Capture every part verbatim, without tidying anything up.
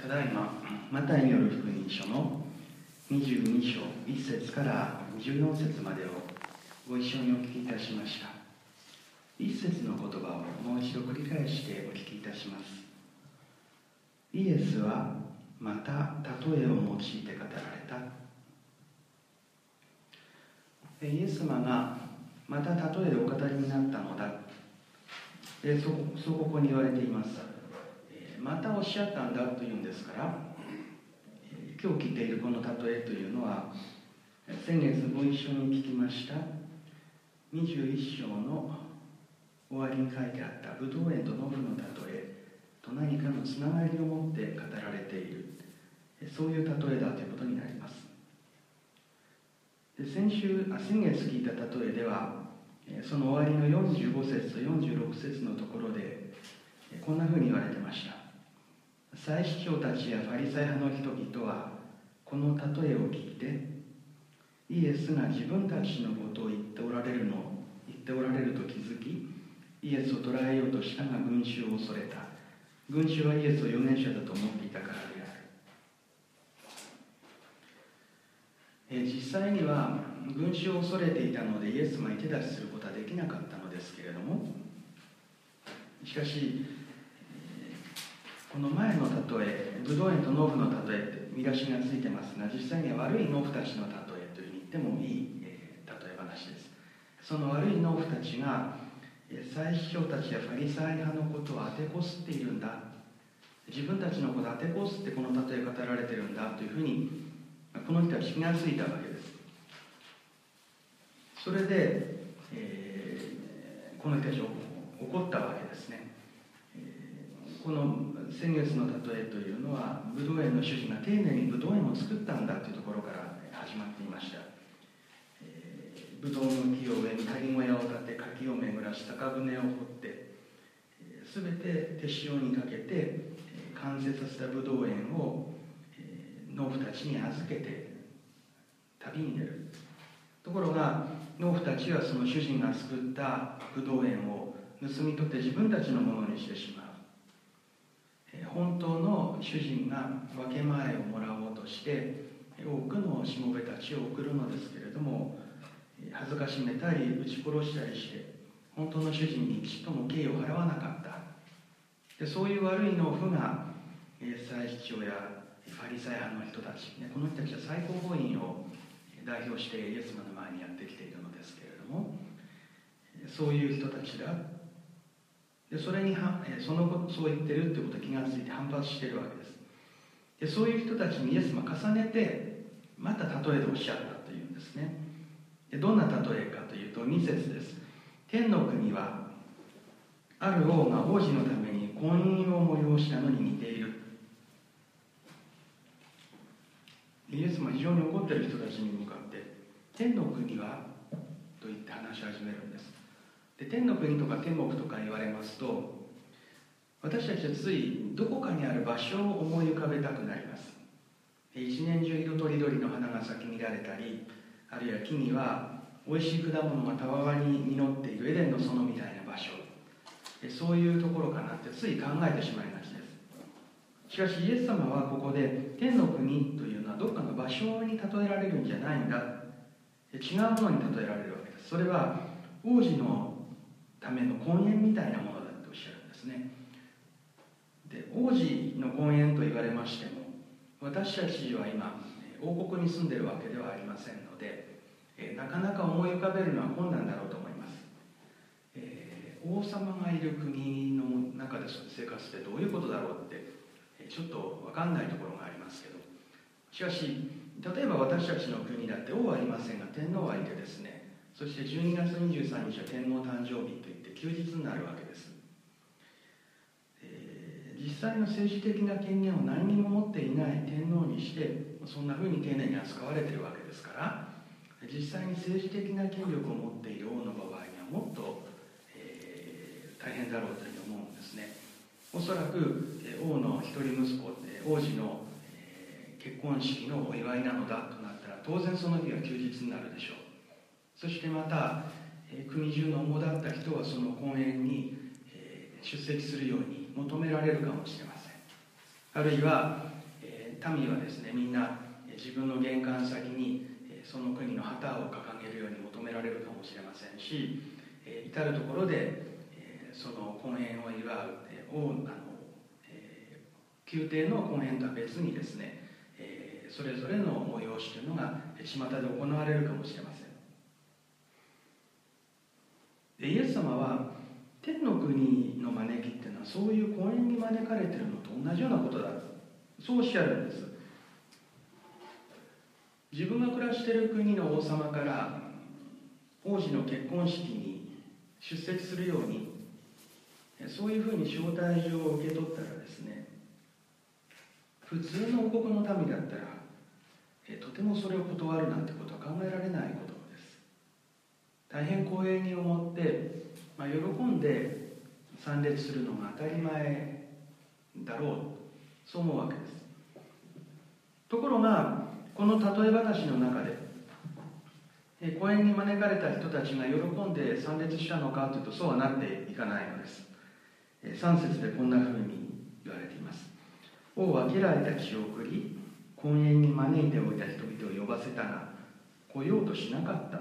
ただいまマタイによる福音書のにじゅうに章いっ節からじゅうよん節までをご一緒にお聞きいたしました。いっ節の言葉をもう一度繰り返してお聞きいたします。イエスはまた例えを用いて語られた。イエス様がまた例えでお語りになったのだ。で そ, そうここに言われています。またおっしゃったんだというんですから、今日聞いているこの例えというのは、先月ご一緒に聞きましたにじゅういっ章の終わりに書いてあったブドウ園と農夫の例えと何かのつながりを持って語られている、そういう例えだということになります。で 先週あ先月聞いた例えでは、その終わりのよんじゅうご節とよんじゅうろく節のところでこんなふうに言われてました。祭司長たちやファリサイ派の人々はこの例えを聞いて、イエスが自分たちのことを言っておられるの言っておられると気づき、イエスを捕らえようとしたが群衆を恐れた。群衆はイエスを預言者だと思っていたからである。え実際には群衆を恐れていたのでイエス様に手出しすることはできなかったのですけれども、しかしこの前の例え、ブドウ園と農夫の例えって見出しがついてますが、実際には悪い農夫たちの例えというふうに言ってもいい、えー、例え話です。その悪い農夫たちが祭司長たちやファリサイ派のことを当てこすっているんだ、自分たちのことを当てこすってこの例え語られてるんだというふうにこの人たち気がついたわけです。それで、えー、この人たち怒ったわけですね。この先月の例えというのは、ブドウ園の主人が丁寧にブドウ園を作ったんだというところから始まっていました。えー、ブドウの木を上に仮小屋を建て、柿を巡らし高舟を掘って、すべて手塩にかけて完成させたブドウ園を農夫たちに預けて旅に出る。ところが農夫たちはその主人が作ったブドウ園を盗み取って自分たちのものにしてしまう。本当の主人が分け前をもらおうとして多くのしもべたちを送るのですけれども、恥ずかしめたり撃ち殺したりして本当の主人にちっとも敬意を払わなかった。でそういう悪い農夫が祭司長やファリサイ派の人たち、この人たちは最高法院を代表してイエス様の前にやってきているのですけれども、そういう人たちだ。でそれにそのことそう言ってるということに気がついて反発しているわけです。でそういう人たちにイエス様重ねてまた例えでおっしゃったというんですね。でどんな例えかというとに節です。天の国はある王が王子のために婚姻を催したのに似ている。イエス様は非常に怒っている人たちに向かって天の国はと言って話し始めるんです。で天の国とか天国とか言われますと、私たちはついどこかにある場所を思い浮かべたくなります。一年中色とりどりの花が咲き乱れたり、あるいは木にはおいしい果物がたわわに実っているエデンの園みたいな場所、そういうところかなってつい考えてしまいがちです。しかしイエス様はここで天の国というのはどこかの場所に例えられるんじゃないんだ、違うものに例えられるわけです。それは王子のための婚宴みたいなものだとおっしゃるんですね。で王子の婚宴と言われましても、私たちは今王国に住んでいるわけではありませんので、えなかなか思い浮かべるのは困難だろうと思います。えー、王様がいる国の中で生活ってどういうことだろうってちょっと分かんないところがありますけど、しかし例えば私たちの国だって王はいませんが天皇はいてですね、そしてじゅうにがつにじゅうさんにちは天皇誕生日といって休日になるわけです。えー、実際の政治的な権限を何にも持っていない天皇にしてそんなふうに丁寧に扱われているわけですから、実際に政治的な権力を持っている王の場合にはもっと、えー、大変だろうというふうに思うんですね。おそらく、えー、王の一人息子、えー、王子の、えー、結婚式のお祝いなのだとなったら当然その日は休日になるでしょう。そしてまた、えー、国中の主だった人はその婚宴に、えー、出席するように求められるかもしれません。あるいは、 民はですね、みんな自分の玄関先にその国の旗を掲げるように求められるかもしれませんし、至るところでその婚宴を祝う王あの宮廷の婚宴とは別にですね、それぞれの催しというのが巷で行われるかもしれません。でイエス様は天の国の招きっていうのはそういう婚宴に招かれているのと同じようなことだ、そうおっしゃるんです。自分が暮らしている国の王様から王子の結婚式に出席するように、そういうふうに招待状を受け取ったらですね、普通の王国の民だったらとてもそれを断るなんてことは考えられないことです。大変光栄に思って、まあ、喜んで参列するのが当たり前だろう、そう思うわけです。ところがこの例え話の中で婚宴に招かれた人たちが喜んで参列したのかというと、そうはなっていかないのです。さん節でこんなふうに言われています。王は家来たちを送り、婚宴に招いておいた人々を呼ばせたが来ようとしなかった。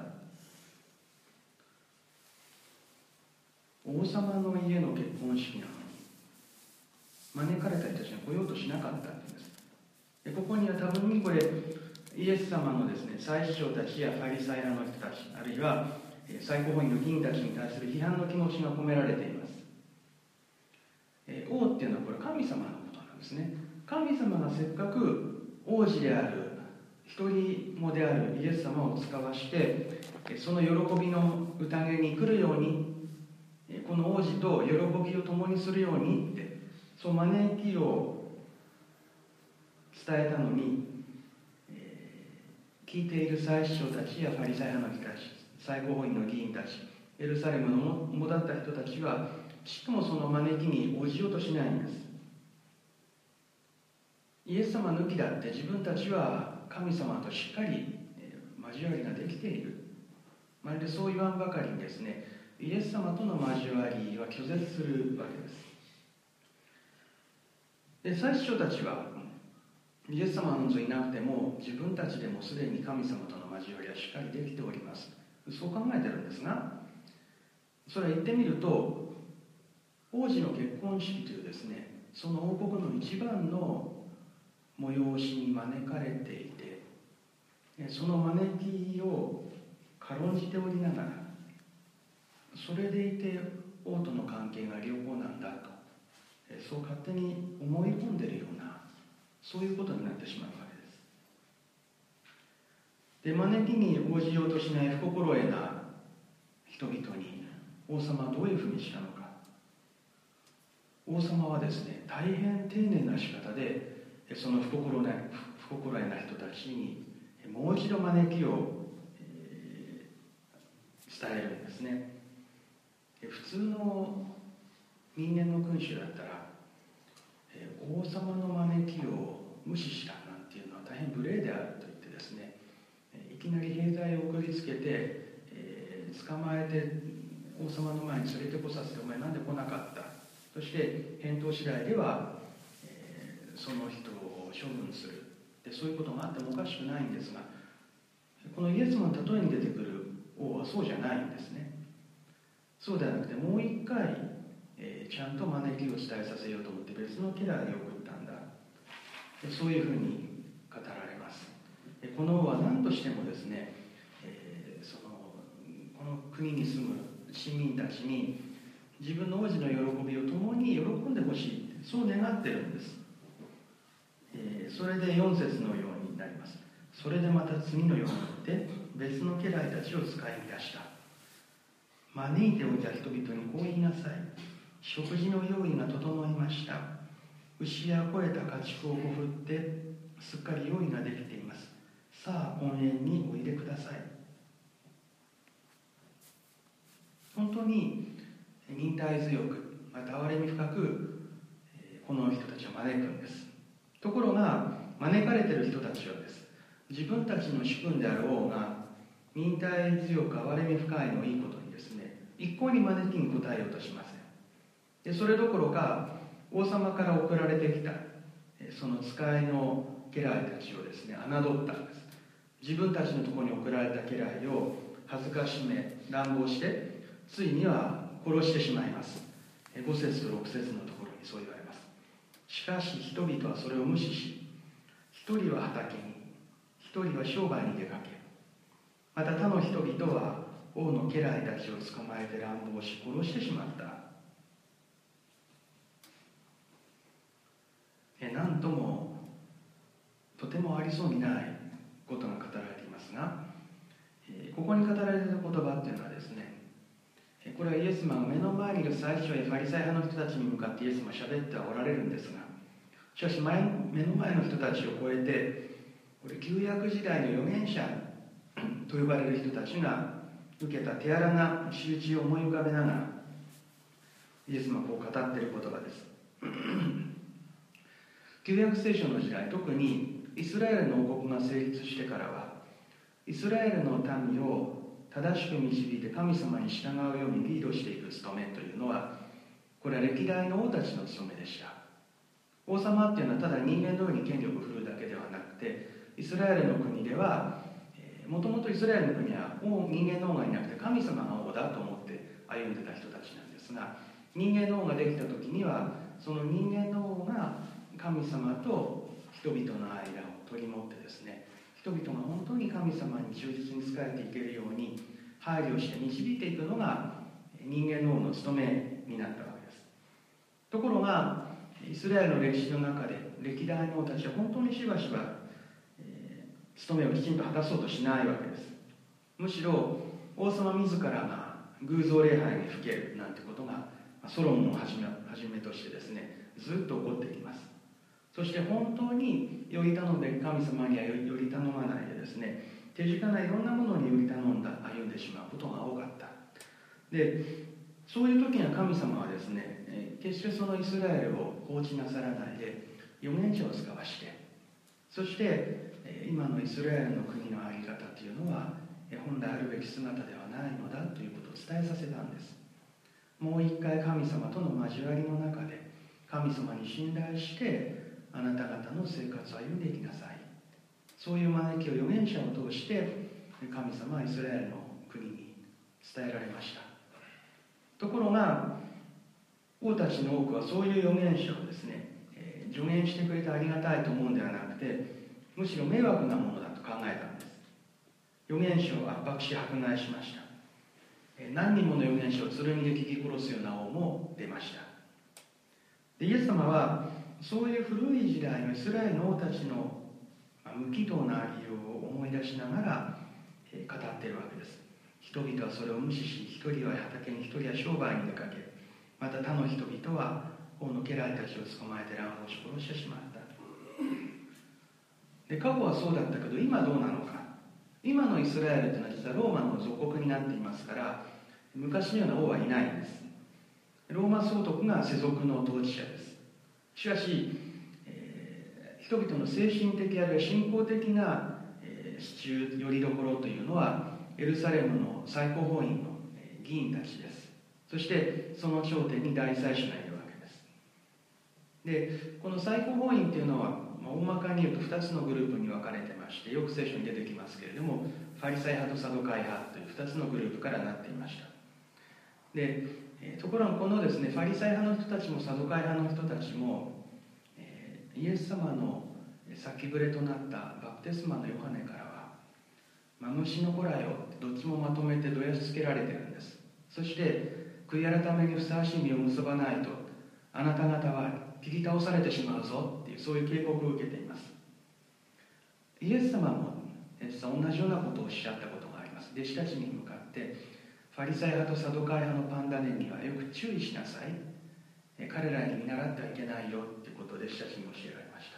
王様の家の結婚式なのに招かれた人たちが来ようとしなかったんです。でここには多分にこれイエス様のですね、祭司長たちやファリサイ派の人たち、あるいは最高法院の議員たちに対する批判の気持ちが込められています。え王っていうのはこれ神様のことなんですね。神様がせっかく王子である一人子であるイエス様を使わしてその喜びの宴に来るように、この王子と喜びを共にするようにってそう招きを伝えたのに、えー、聞いている祭司長たちやファリサイ派の人たち、最高法院の議員たち、エルサレムの主だった人たちはちっともその招きに応じようとしないんです。イエス様抜きだって自分たちは神様としっかり交わりができている、まるでそう言わんばかりにですね、イエス様との交わりは拒絶するわけです。で祭司長たちはイエス様のぞいなくても自分たちでもすでに神様との交わりはしっかりできております、そう考えてるんですが、それは言ってみると王子の結婚式というですね、その王国の一番の催しに招かれていて、その招きを軽んじておりながら、それでいて王との関係が良好なんだと、そう勝手に思い込んでいるような、そういうことになってしまうわけです。で、招きに応じようとしない不心得な人々に王様はどういうふうにしたのか。王様はですね、大変丁寧な仕方でその不心得な、不心得な人たちにもう一度招きを、えー、伝えるんですね。普通の人間の君主だったら、えー、王様の招きを無視したなんていうのは大変無礼であると言ってですね、いきなり兵隊を送りつけて、えー、捕まえて王様の前に連れてこさせて、お前なんで来なかった、そして返答次第では、えー、その人を処分する、でそういうことがあってもおかしくないんですが、このイエス様の例えに出てくる王はそうじゃないんですね。そうではなくて、もう一回、えー、ちゃんと招きを伝えさせようと思って別の家来で送ったんだ、でそういうふうに語られます。でこの王は何としてもですね、えー、そのこの国に住む市民たちに自分の王子の喜びを共に喜んでほしい、そう願ってるんです。えー、それでよん節のようになります。それでまた次のように言って別の家来たちを使い出した。招いておいた人々にこう言いなさい。食事の用意が整いました。牛や肥えた家畜をほふってすっかり用意ができています。さあ婚宴においでください。本当に忍耐強く、また憐れみ深くこの人たちを招くんです。ところが招かれている人たちはです、自分たちの主君である王が忍耐強く憐れみ深いのいいことにですね、一向に招きに応えようとしません。でそれどころか王様から送られてきたその使いの家来たちをですね侮ったんです。自分たちのところに送られた家来を恥ずかしめ乱暴して、ついには殺してしまいます。ご節とろく節のところにそう言われます。しかし人々はそれを無視し、一人は畑に、一人は商売に出かけ、また他の人々は王の家来たちを捕まえて乱暴し殺してしまった。えなんともとてもありそうにないことが語られていますが、ここに語られている言葉っていうのはですね、これはイエス様が目の前にいる最初へファリサイ派の人たちに向かってイエス様は喋ってはおられるんですが、しかし前目の前の人たちを超えて、これ旧約時代の預言者と呼ばれる人たちが受けた手荒な仕打ちを思い浮かべながら、イエス様はこう語っている言葉です。旧約聖書の時代、特にイスラエルの王国が成立してからは、イスラエルの民を正しく導いて神様に従うようにリードしていく務めというのは、これは歴代の王たちの務めでした。王様っていうのはただ人間のように権力を振るうだけではなくて、イスラエルの国ではもともとイスラエルの国は王人間の王がいなくて神様が王だと思って歩んでた人たちなんですが、人間の王ができた時にはその人間の王が神様と人々の間を取り持ってですね、人々が本当に神様に忠実に仕えていけるように配慮して導いていくのが人間の王の務めになったわけです。ところがイスラエルの歴史の中で歴代の王たちは本当にしばしば、えー、務めをきちんと果たそうとしないわけです。むしろ王様自らが偶像礼拝にふけるなんてことがソロモンをはじめ、はじめとしてですね、ずっと起こってきます。そして本当により頼んで神様にはより頼まないでですね、手近ないろんなものにより頼んだ歩んでしまうことが多かった。で、そういう時には神様はですね、決してそのイスラエルを放置なさらないで預言者を使わして、そして今のイスラエルの国の在り方というのは本来あるべき姿ではないのだということを伝えさせたんです。もう一回神様との交わりの中で神様に信頼してあなた方の生活を歩んでいきなさい。そういう招きを預言者を通して神様はイスラエルの国に伝えられました。ところが王たちの多くはそういう預言者をですね、えー、助言してくれてありがたいと思うんではなくて、むしろ迷惑なものだと考えたんです。預言者を圧迫し迫害しました。えー、何人もの預言者を剣で切り殺すような王も出ました。でイエス様はそういう古い時代のイスラエルの王たちの無軌道なありようを思い出しながら語っているわけです。人々はそれを無視し、一人は畑に、一人は商売に出かけ、また他の人々は王の家来たちを捕まえて乱暴し殺してしまった。で過去はそうだったけど今どうなのか。今のイスラエルというのは実はローマの属国になっていますから、昔のような王はいないんです。ローマ総督が世俗の統治者です。しかし、えー、人々の精神的あるいは信仰的な、えー、支柱よりどころというのはエルサレムの最高法院の議員たちです。そしてその頂点に大祭司がいるわけです。でこの最高法院というのは、まあ、大まかに言うとふたつのグループに分かれてまして、よく聖書に出てきますけれども、ファリサイ派とサドカイ派というふたつのグループからなっていました。でところがこのですね、ファリサイ派の人たちもサドカイ派の人たちも、えー、イエス様の先触れとなったバプテスマのヨハネからは、マムシの子らよ、どっちもまとめてどやしつけられているんです。そして悔い改めにふさわしい実を結ばないとあなた方は切り倒されてしまうぞっていう、そういう警告を受けています。イエス様も実は同じようなことをおっしゃったことがあります。弟子たちに向かってファリサイ派とサドカイ派のパンダネにはよく注意しなさい、彼らに見習ってはいけないよということを弟子たちに教えられました。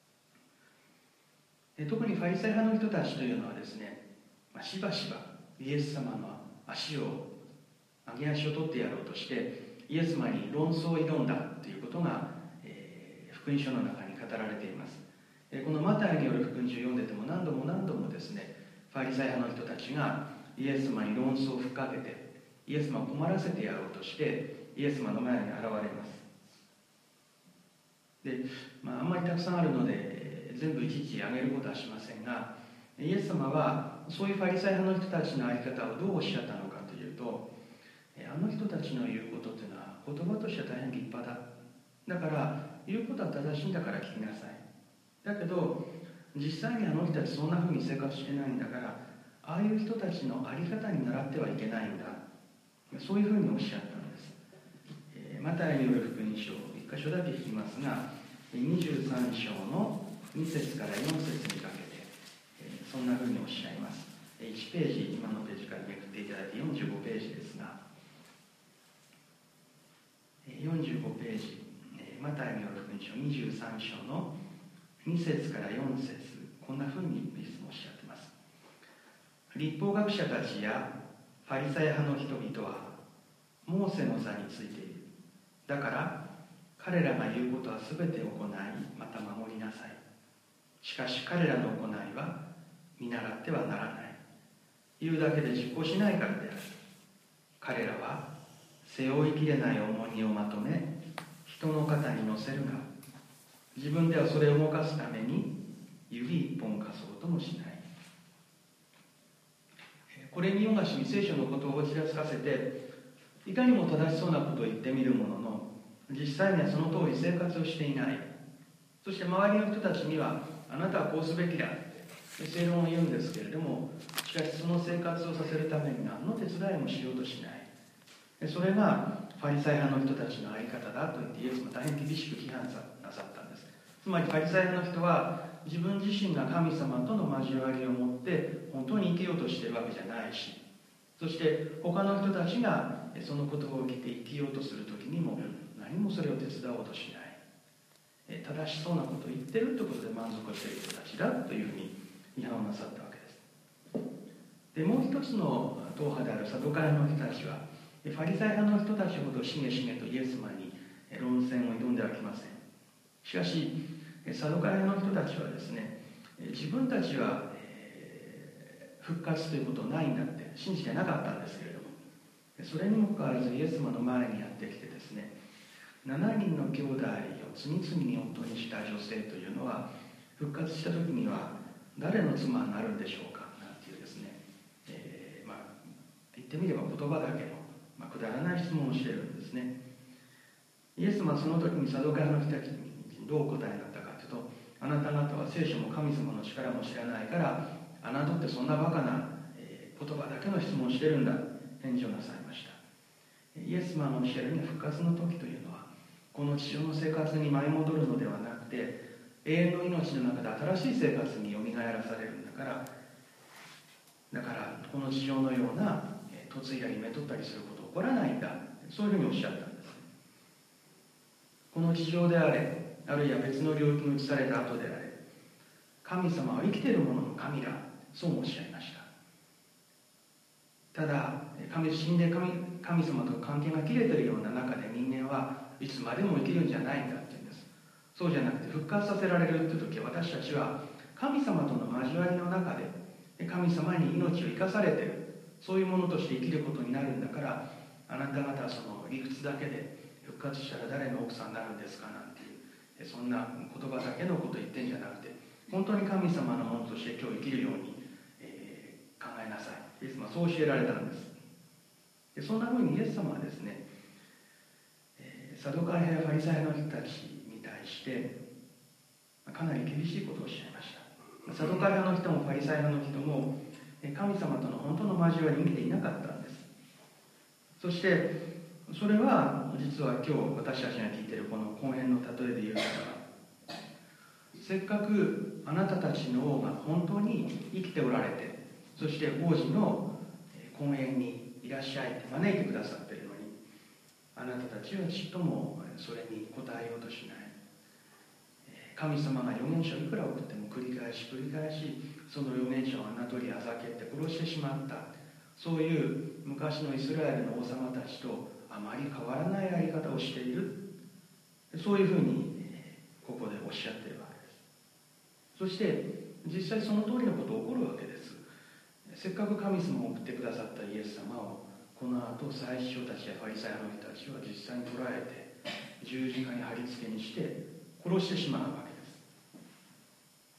特にファリサイ派の人たちというのはですね、しばしばイエス様の足を上げ足を取ってやろうとしてイエス様に論争を挑んだということが、えー、福音書の中に語られています。このマタイによる福音書を読んでても何度も何度もですね、ファリサイ派の人たちがイエス様に論争を吹っかけてイエス様を困らせてやろうとしてイエス様の前に現れます。で、まあ、あんまりたくさんあるので全部いちいち挙げることはしませんが、イエス様はそういうファリサイ派の人たちの在り方をどうおっしゃったのかというと、あの人たちの言うことというのは言葉としては大変立派だ、だから言うことは正しいんだから聞きなさい。だけど実際にあの人たちそんなふうに生活してないんだから、ああいう人たちの在り方に習ってはいけないんだ、そういうふうにおっしゃったんです。えー、マタイによる福音書いっ箇所だけ引きますが、にじゅうさん章のに節からよん節にかけて、えー、そんなふうにおっしゃいます。いちページ、今のページからめくっていただいてよんじゅうごページですが、よんじゅうごページ、マタイによる福音書にじゅうさん章のに節からよん節、こんなふうにイエスもおっしゃっています。律法学者たちやファリサイ派の人々はモーセの座についている。だから彼らが言うことはすべて行い、また守りなさい。しかし彼らの行いは見習ってはならない。言うだけで実行しないからである。彼らは背負いきれない重荷をまとめ、人の肩に乗せるが、自分ではそれを動かすために指一本貸そうともしない。これにヨナ氏に聖書のことをちらつかせて、いかにも正しそうなことを言ってみるものの、実際にはその通り生活をしていない。そして周りの人たちには、あなたはこうすべきだって正論を言うんですけれども、しかしその生活をさせるために何の手伝いもしようとしない。それがファリサイ派の人たちの在り方だと言ってイエスも大変厳しく批判なさったんです。つまりファリサイ派の人は自分自身が神様との交わりを持って本当に生きようとしているわけじゃないし、そして他の人たちがその言葉を聞いて生きようとする時にも何もそれを手伝おうとしない。正しそうなことを言ってるということで満足している人たちだというふうに批判をなさったわけです。でもう一つの党派であるサドカイ派の人たちは、ファリサイ派の人たちほどしげしげとイエス様に論戦を挑んではきません。しかしサドカイ派の人たちはですね、自分たちは復活ということはないんだって信じてなかったんですけれども、それにもかかわらずイエス様の前にやってきてですね、しちにんの兄弟を次々に夫にした女性というのは復活した時には誰の妻になるんでしょうかなんていうですね、えー、まあ言ってみれば言葉だけの、まあ、くだらない質問をしているんですね。イエス様はその時にサドカイの人たちにどう答えになったかというと、あなた方は聖書も神様の力も知らないから侮ってそんなバカな、えー、言葉だけの質問をしてるんだ、返事をなさいました。イエス様のおっしゃるように復活の時というのはこの地上の生活に舞い戻るのではなくて、永遠の命の中で新しい生活によみがえらされるんだから、だからこの地上のような嫁いだりめとったりすることは起こらないんだ、そういうふうにおっしゃったんです。この地上であれ、あるいは別の領域に移された後であれ、神様は生きている者の神だ、そうもおっしゃいました。ただ神死んで 神, 神様と関係が切れているような中で人間はいつまでも生きるんじゃないんだって言うんです。そうじゃなくて復活させられるという時は、私たちは神様との交わりの中で神様に命を生かされている、そういうものとして生きることになるんだから、あなた方はその理屈だけで復活したら誰の奥さんになるんですかなんていう、そんな言葉だけのことを言ってんじゃなくて、本当に神様のものとして今日生きるように、えー、考えなさい。イエス様はそう教えられたんです。でそんなふうにイエス様はですね、サドカイ派やファリサイ派の人たちに対してかなり厳しいことをおっしゃいました。サドカイ派の人もファリサイ派の人も神様との本当の交わりに見ていなかったんです。そしてそれは実は今日私たちが聞いているこの婚宴の例えで言うならば、せっかくあなたたちの王が本当に生きておられて、そして王子の婚宴にいらっしゃいって招いてくださっているのに、あなたたちはちっともそれに応えようとしない。神様が預言者をいくら送っても繰り返し繰り返しその預言者を侮りあざけて殺してしまった、そういう昔のイスラエルの王様たちとあまり変わらないやり方をしている、そういうふうにここでおっしゃっているわけです。そして実際その通りのことが起こるわけです。せっかく神様を送ってくださったイエス様をこの後祭司長たちやファリサイ派の人たちは実際に捕らえて十字架に貼り付けにして殺してしまうわけです。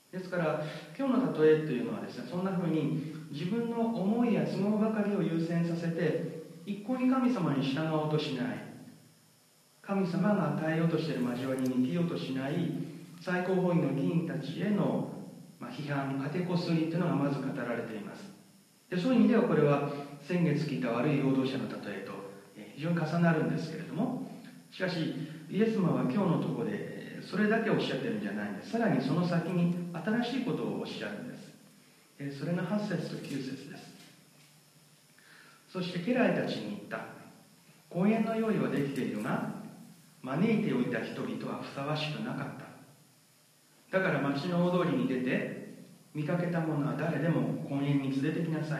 ですから今日の例えというのはですね、そんなふうに自分の思いや都合ばかりを優先させて一向に神様に従おうとしない、神様が与えようとしている交わりに生きようとしない最高法院の議員たちへの、まあ、批判、カテコスリというのがまず語られています。でそういう意味ではこれは先月聞いた悪い労働者の例えと非常に重なるんですけれども、しかしイエス様は今日のところでそれだけおっしゃってるんじゃないんです。さらにその先に新しいことをおっしゃるんです。それがはち節ときゅう節です。そして家来たちに言った。婚宴の用意はできているが、招いておいた人々はふさわしくなかった。だから町の大通りに出て、見かけた者は誰でも婚宴に連れてきなさい。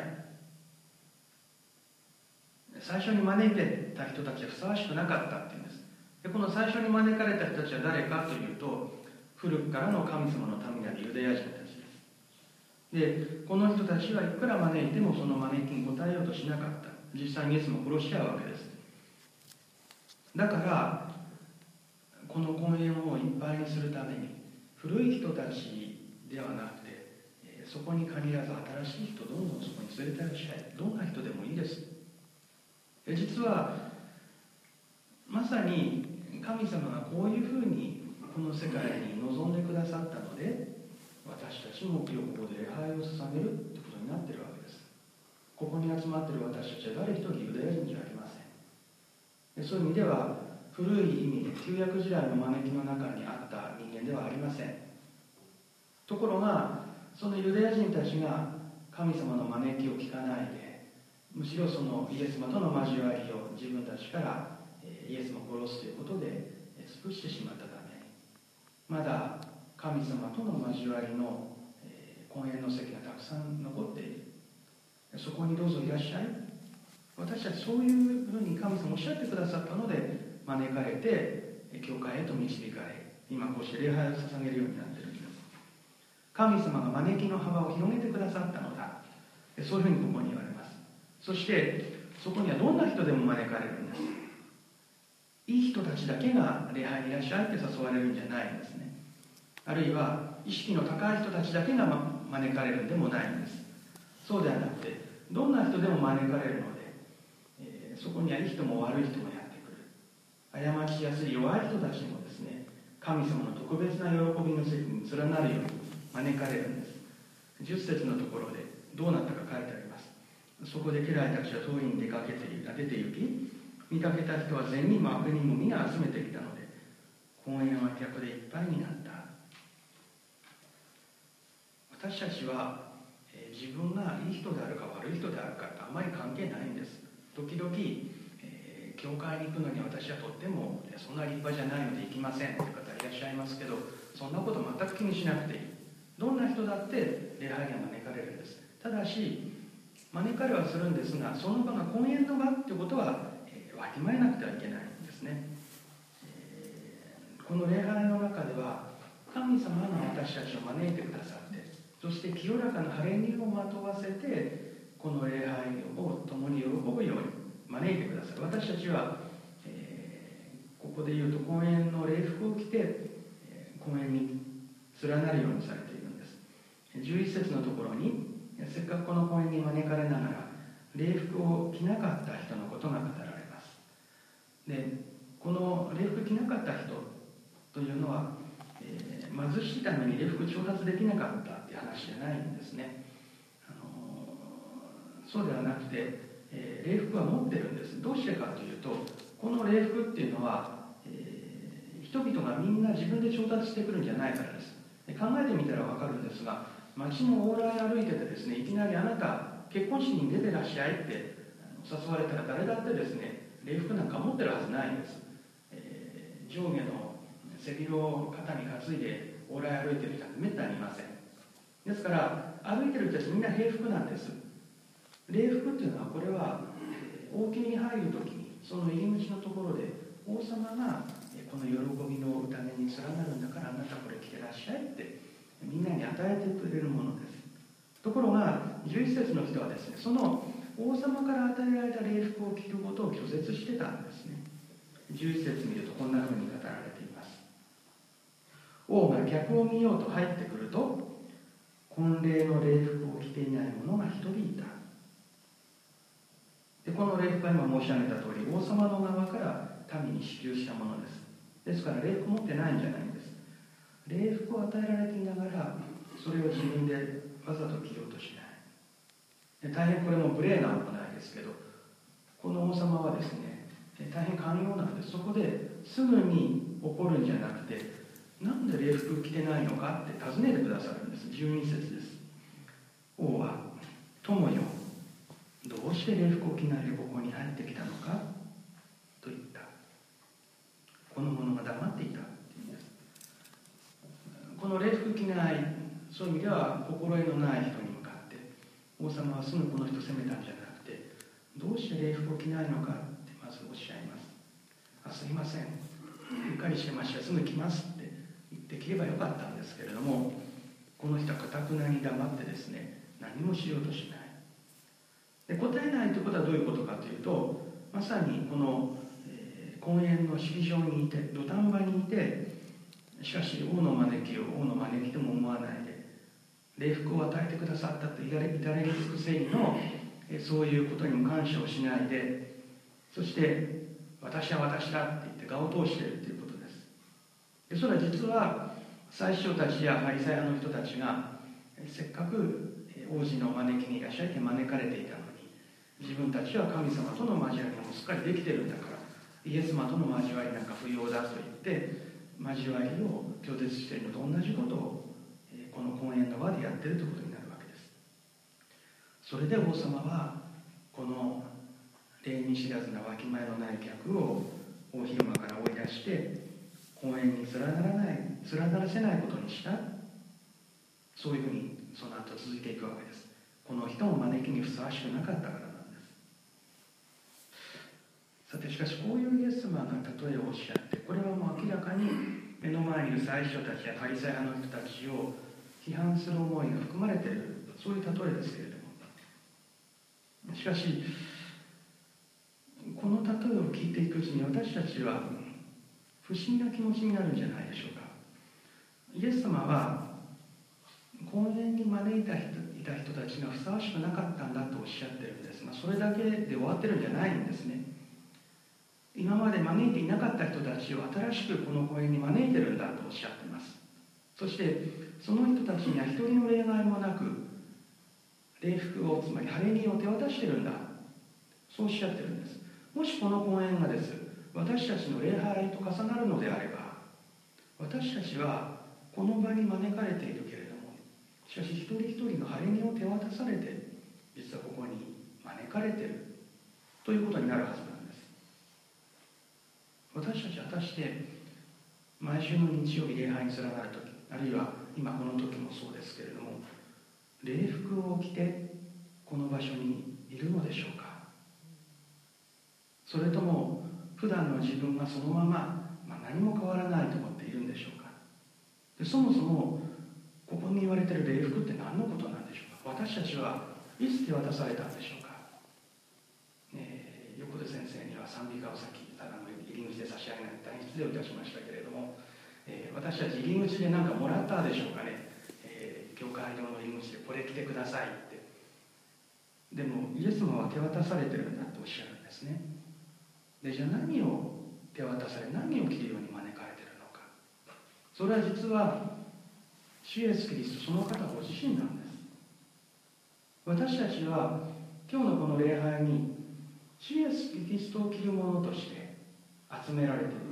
最初に招いてた人たちはふさわしくなかったっていうんです。でこの最初に招かれた人たちは誰かというと、古くからの神様の民であるユダヤ人たちです。でこの人たちはいくら招いてもその招きに応えようとしなかった。実際にイエスも殺し合うわけです。だからこの婚宴をいっぱいにするために、古い人たちではなくて、そこに限らず新しい人をどんどんそこに連れていらっしゃい。どんな人でもいいです。実はまさに神様がこういうふうにこの世界に望んでくださったので、私たちも今日ここで礼拝を捧げるということになっているわけです。ここに集まっている私たちは誰一人ユダヤ人じゃありません。そういう意味では古い意味で旧約時代の招きの中にあった人間ではありません。ところがそのユダヤ人たちが神様の招きを聞かないで、むしろそのイエス様との交わりを自分たちからイエス様を殺すということで尽くしてしまったため、まだ神様との交わりの婚宴の席がたくさん残っている。そこにどうぞいらっしゃい。私たちそういうふうに神様おっしゃってくださったので招かれて教会へと導かれ、今こうして礼拝を捧げるようになっているんです。神様が招きの幅を広げてくださったのだ。そういうふうにここに言われます。そしてそこにはどんな人でも招かれるんです。いい人たちだけが礼拝にいらっしゃいって誘われるんじゃないんですね。あるいは意識の高い人たちだけが招かれるんでもないんです。そうではなくて、どんな人でも招かれるので、えー、そこにはいい人も悪い人もやってくる。過ちやすい弱い人たちもですね、神様の特別な喜びの席に連なるように招かれるんです。じゅっ節のところでどうなったか書いてあります。そこで家来たちは通りに出かけて出て行き、見かけた人は善人も悪人も皆集めてきたので、婚宴は客でいっぱいになった。私たちは、えー、自分がいい人であるか悪い人であるかってあまり関係ないんです。時々、えー、教会に行くのに私はとってもそんな立派じゃないので行きませんという方いらっしゃいますけど、そんなこと全く気にしなくていい。どんな人だって礼拝には招かれるんです。ただし招かれはするんですが、その場が婚宴の場ということは、えー、わきまえなくてはいけないんですね。えー、この礼拝の中では神様が私たちを招いてくださって、そして清らかな晴れ着をまとわせてこの礼拝を共に喜ぶように招いてくださる。私たちは、えー、ここで言うと婚宴の礼服を着て、えー、婚宴に連なるようにされているんです。じゅういち節のところに、せっかくこの婚宴に招かれながら礼服を着なかった人のことが語られます。で、この礼服着なかった人というのは、えー、貧しいために礼服調達できなかったっていう話じゃないんですね。あのー、そうではなくて、えー、礼服は持ってるんです。どうしてかというと、この礼服っていうのは、えー、人々がみんな自分で調達してくるんじゃないからです。で考えてみたら分かるんですが、街の往来歩いててですね、いきなりあなた結婚式に出てらっしゃいって誘われたら誰だってですね、礼服なんか持ってるはずないんです。えー、上下の背広を肩に担いで往来歩いてる人はめったにいません。ですから歩いてる人たちみんな礼服なんです。礼服っていうのは、これは王宮に入るときにその入り口のところで王様がこの喜びの宴に連なるんだから、あなたこれ着てらっしゃいってみんなに与えてくれるものです。ところがじゅういち節の人はですね、その王様から与えられた礼服を着ることを拒絶してたんですね。じゅういち節見るとこんなふうに語られています。王が客を見ようと入ってくると、 婚礼の礼服を着ていない者が一人いた。でこの礼服は今申し上げた通り、王様の側から民に支給したものです。ですから礼服持ってないんじゃないんです。礼服を与えられていながら、それを自分でわざと着ようとしない。で大変これも無礼な行いですけど、この王様はですね、大変寛容なんです。そこですぐに怒るんじゃなくて、なんで礼服着てないのかって尋ねてくださるんです。じゅうに節です。王は、友よ、どうして礼服を着ないでここに入ってきたのかと言った。この者が黙っていたっていうんです。この礼服着ない、そういう意味では心得のない人に向かって王様はすぐこの人を責めたんじゃなくて、どうして礼服を着ないのかってまずおっしゃいます。あ、すいません、うっかりしてました、すぐ着ますって言って着ればよかったんですけれども、この人は固くなに黙ってですね、何もしようとしない。で答えないということはどういうことかというと、まさにこの、えー、婚宴の式場にいて、土壇場にいて、しかし王の招きを王の招きとも思わないで、礼服を与えてくださったと至れ至れり尽くせりの、えー、そういうことにも感謝をしないで、そして私は私だって言って我を通しているということです。でそれは実は祭司長たちやファリサイ派の人たちがせっかく王子の招きにいらっしゃいて招かれていたのに、自分たちは神様との交わりがもうすっかりできてるんだから、イエス様との交わりなんか不要だと言って交わりを拒絶しているのと同じことをこの婚宴の場でやっているということになるわけです。それで王様はこの礼に知らずなわきまえのない客を大広間から追い出して婚宴に連ならない連ならせないことにした。そういうふうにその後続いていくわけです。この人も招きにふさわしくなかったからなんです。さてしかしこういうイエス様が例えをおっしゃって、これはもう明らかに目の前にいる祭司長たちやファリサイ派の人たちを批判する思いが含まれている、そういう例えですけれども、しかしこの例えを聞いていくうちに私たちは不思議な気持ちになるんじゃないでしょうか。イエス様は婚宴に招いた人いた人たちがふさわしくなかったんだとおっしゃってるんですが、それだけで終わってるんじゃないんですね。今まで招いていなかった人たちを新しくこの婚宴に招いてるんだとおっしゃっています。そしてその人たちには一人の例外もなく礼服を、つまり晴れ着を手渡してるんだ、そうおっしゃってるんです。もしこの婚宴がです私たちの礼拝と重なるのであれば、私たちはこの場に招かれているけれども、しかし一人一人の晴れ着を手渡されて実はここに招かれているということになるはずなんです。私たちは果たして毎週の日曜日礼拝に連なる時、あるいは今この時もそうですけれども、礼服を着てこの場所にいるのでしょうか。それとも普段の自分がそのまま、まあ、何も変わらないと思っているんでしょうか。でそもそもここに言われている礼服って何のことなんでしょうか。私たちはいつ手渡されたんでしょうか。えー、横手先生には賛美歌をさっきあの入り口で差し上げない大変失礼をいたしましたけれども、えー、私たち入り口で何かもらったでしょうかね。えー、教会堂の入り口でこれ着てくださいって。でもイエス様は手渡されてるんだとおっしゃるんですね。でじゃあ何を手渡され、何を着るように招かれているのか。それは実は主イエスキリストその方ご自身なんです。私たちは今日のこの礼拝に主イエスキリストを着るものとして集められているんです。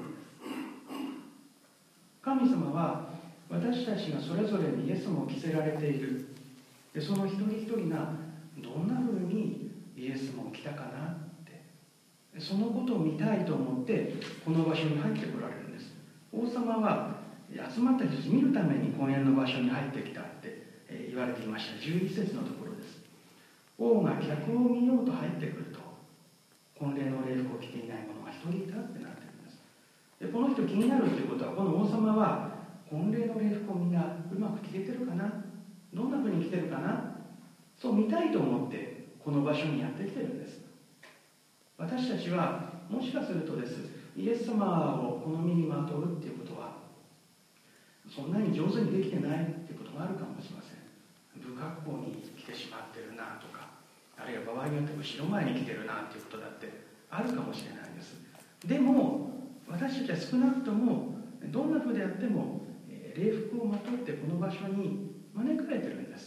神様は私たちがそれぞれにイエス様を着せられている。でその一人一人がどんなふうにイエス様を着たかなって、そのことを見たいと思ってこの場所に入ってこられるんです。王様は集まった人たち見るために婚宴の場所に入ってきたって言われていました。じゅういち節のところです。王が客を見ようと入ってくると、婚礼の礼服を着ていない者が一人いたってなってるんです。でこの人気になるということは、この王様は婚礼の礼服をみんなうまく着れてるかな、どんなふうに着てるかな、そう見たいと思ってこの場所にやってきてるんです。私たちはもしかするとです、イエス様をこの身にまとうっていうことはそんなに上手にできてないっていうことがあるかもしれません。 不格好に来てしまってるなとか、あるいは場合によって後ろ前に来てるなっていうことだってあるかもしれないです。でも私たちは少なくともどんな風であっても礼服をまとってこの場所に招かれてるんです。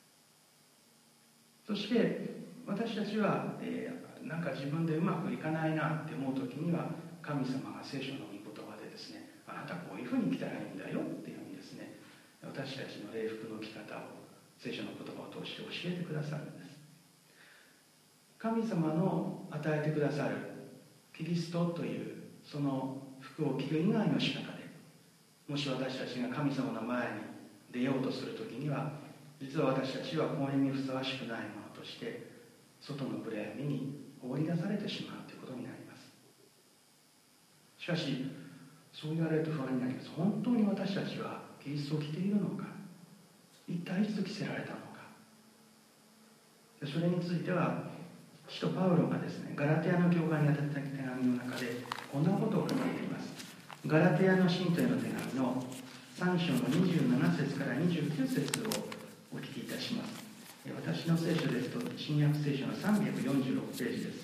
そして私たちは、えー、なんか自分でうまくいかないなって思う時には、神様が聖書の御言葉でですね、あなたこういうふうに来たらいいんだよっていうふうにですね、私たちの礼服の着方を聖書の言葉を通して教えてくださるんです。神様の与えてくださるキリストというその服を着る以外の仕方で、もし私たちが神様の前に出ようとするときには、実は私たちは公園にふさわしくないものとして外の暗闇に放り出されてしまうということになります。しかしそう言われると不安になります。本当に私たちはキリストを着ているのか、一体いつ着せられたのか。それについては使徒パウロがですね、ガラテヤの教会に宛てた手紙の中でこんなことを語っています。ガラテヤの信徒への手紙のさん章のにじゅうなな節からにじゅうきゅう節をお聞きいたします。私の聖書ですと新約聖書のさんびゃくよんじゅうろくページです。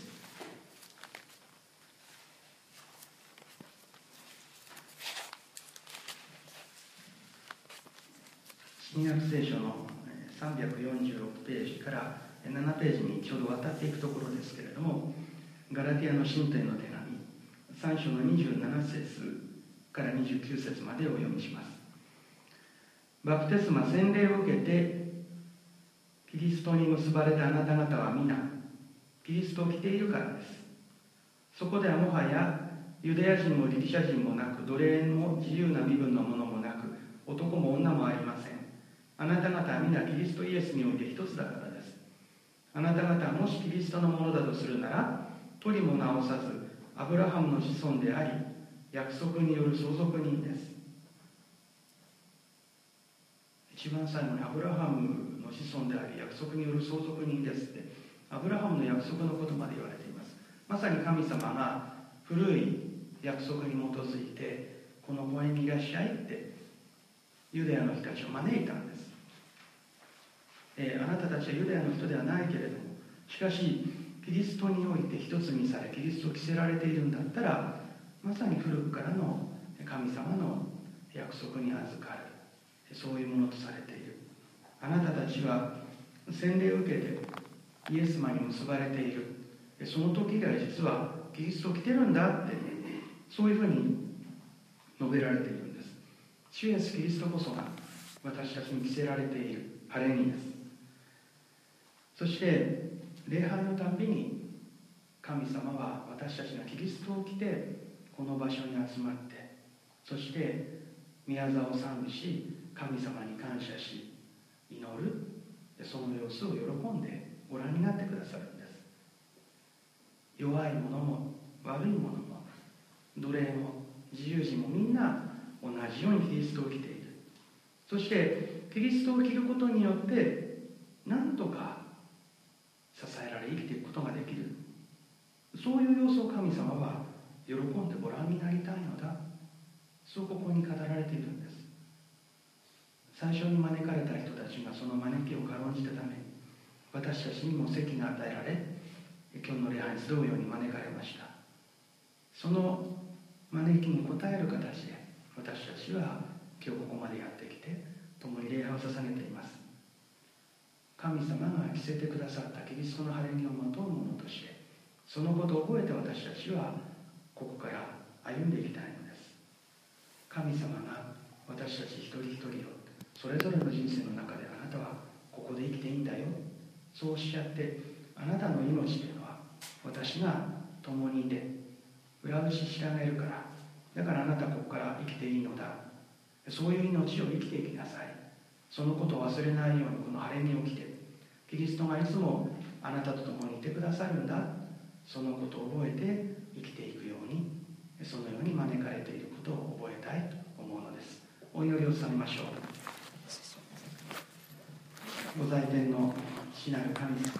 新約聖書のさんびゃくよんじゅうろくページからななページにちょうど渡っていくところですけれども、ガラテヤの信徒への手紙さん章のにじゅうなな節からにじゅうきゅう節までをお読みします。バプテスマ洗礼を受けてキリストに結ばれたあなた方は皆キリストを着ているからです。そこではもはやユダヤ人もギリシャ人もなく、奴隷も自由な身分のものもなく、男も女もありません。あなた方は皆キリストイエスにおいて一つだからです。あなた方はもしキリストのものだとするなら、取りも直さずアブラハムの子孫であり、約束による相続人です。一番最後にアブラハムの子孫であり、約束による相続人ですって、アブラハムの約束のことまで言われています。まさに神様が古い約束に基づいて、この公園にいらっしゃいってユダヤの人たちを招いたんです。えー、あなたたちはユダヤの人ではないけれども、しかしキリストにおいて一つにされ、キリストを着せられているんだったら、まさに古くからの神様の約束に預かる、そういうものとされている。あなたたちは洗礼を受けてイエス様に結ばれている。その時以来実はキリストを着てるんだって、そういうふうに述べられているんです。主イエスキリストこそが私たちに着せられている晴れ着です。そして礼拝のたびに神様は私たちがキリストを着てこの場所に集まって、そして宮沢を賛美し、神様に感謝し祈る、その様子を喜んでご覧になってくださるんです。弱い者も悪い者も奴隷も自由人もみんな同じようにキリストを着ている。そしてキリストを着ることによってなんとか支えられ生きていくことができる、そういう様子を神様は喜んでご覧になりたいのだ、そうここに語られているんです。最初に招かれた人たちがその招きを軽んじたために、私たちにも席が与えられ、今日の礼拝に集うように招かれました。その招きに応える形で私たちは今日ここまでやってきて共に礼拝を捧げています。神様が着せてくださったキリストの晴れ着をまとうものとして、そのことを覚えて私たちはここから歩んでいきたいのです。神様が私たち一人一人をそれぞれの人生の中で、あなたはここで生きていいんだよ、そうおっしゃって、あなたの命というのは私が共にいて裏打ちしてあげるから、だからあなたはここから生きていいのだ、そういう命を生きていきなさい、そのことを忘れないようにこの晴れ着を着て、キリストがいつもあなたと共にいてくださるんだ、そのことを覚えて生きていくように、そのように招かれていることを覚えたいと思うのです。お祈りをされましょう。ご在天の父なる神様、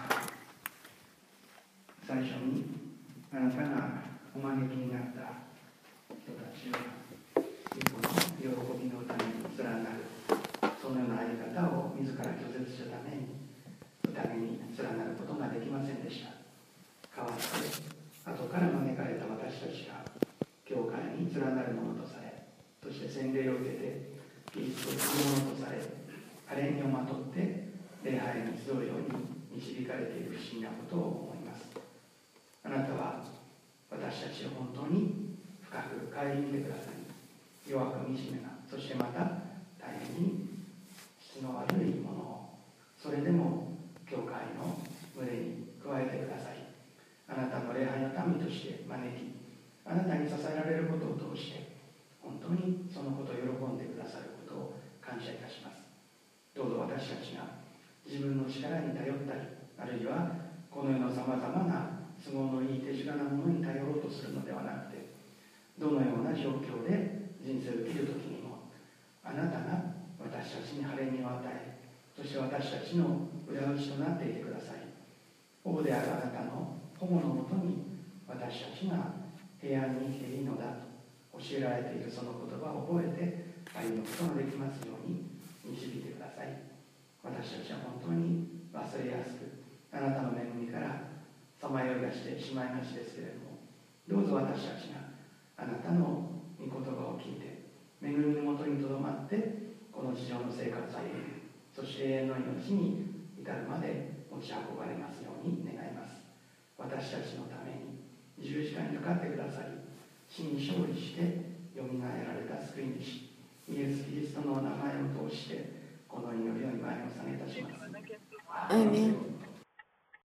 最初にあなたがお招きになった人たちは、一歩の喜びのために連なる、そのようなあり方を自らから拒絶したために宴に連なることができませんでした。代わって後から招かれた私たちが教会に連なるものとされ、そして洗礼を受けてキリストを着るものとされ、晴れ着をまとって礼拝に集うように導かれている不思議なことを思います。あなたは私たちを本当に深く顧みてください。弱く惨めな、そしてまた大変に質の悪いものをそれでも教会の群れに加えてください。あなたの礼拝の民として招き、あなたに支えられることを通して本当にそのことを喜んでくださることを感謝いたします。どうぞ私たちが自分の力に頼ったり、あるいはこの世のさまざまな都合のいい手近なものに頼ろうとするのではなくて、どのような状況で人生を生きるときにもあなたが私たちに晴れ着を与え、そして私たちの裏打ちとなっていてください。王であるあなたの保護のもとに私たちが平安に生きていいのだと教えられているその言葉を覚えて歩むことができますように導いてください。私たちは本当に忘れやすく、あなたの恵みからさまよいがしてしまいがちですけれども、どうぞ私たちがあなたの御言葉を聞いて恵みのもとにとどまってこの地上の生活を歩み、そして永遠の命に至るまで持ち運ばれますように願います。私たちのために十字架にかかってくださり、死に勝利してよみがえられた救い主イエス・キリストの名前を通してこの祈りを今にお捧げいたします。 アーメン。